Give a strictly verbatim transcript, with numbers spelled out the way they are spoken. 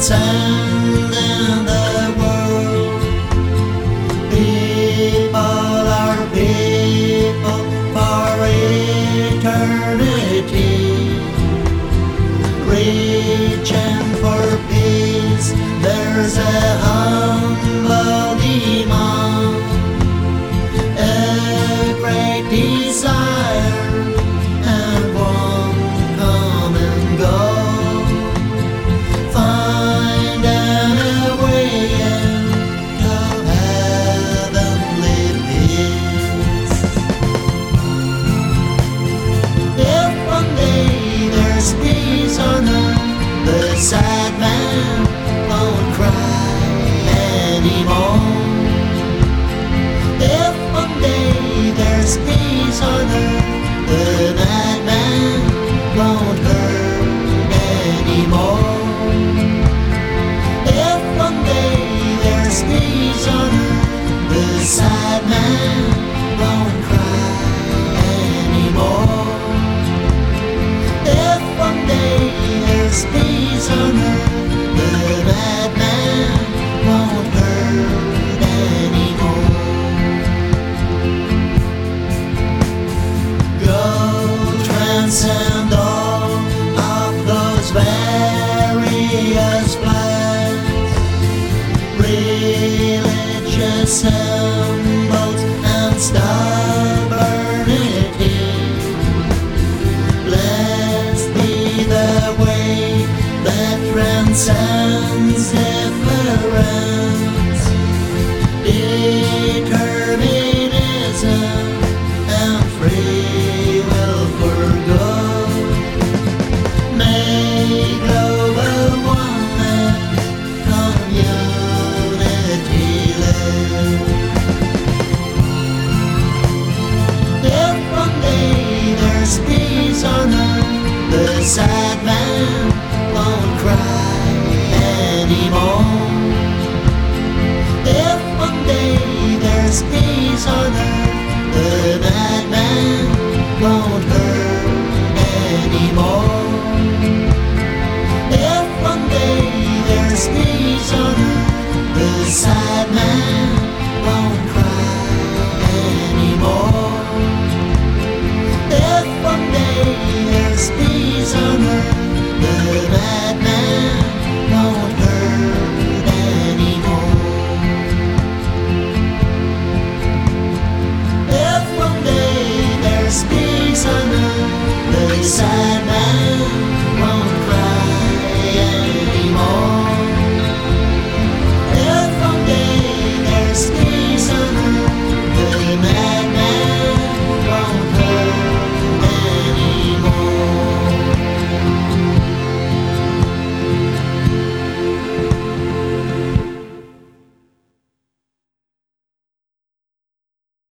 transcending the world. People are people for eternity, reaching for peace. There's a humble demand, a great desire, and one common goal: finding a way into heavenly peace. If one day there's peace on earth, the sad man won't cry anymore. If one day there's peace on earth, the madman won't hurt anymore. If one day there's peace on earth, the sad man won't cry anymore. If one day there's peace on earth, the madman won't hurt anymore. Go transcend all of those various plans, religious symbols and stubbornity. Blessed be the way that transcends difference, determinism and free will for good. May global oneness, community live. If one day there's peace on earth, the sad man won't cry anymore. If one day there's peace on earth, the madman won't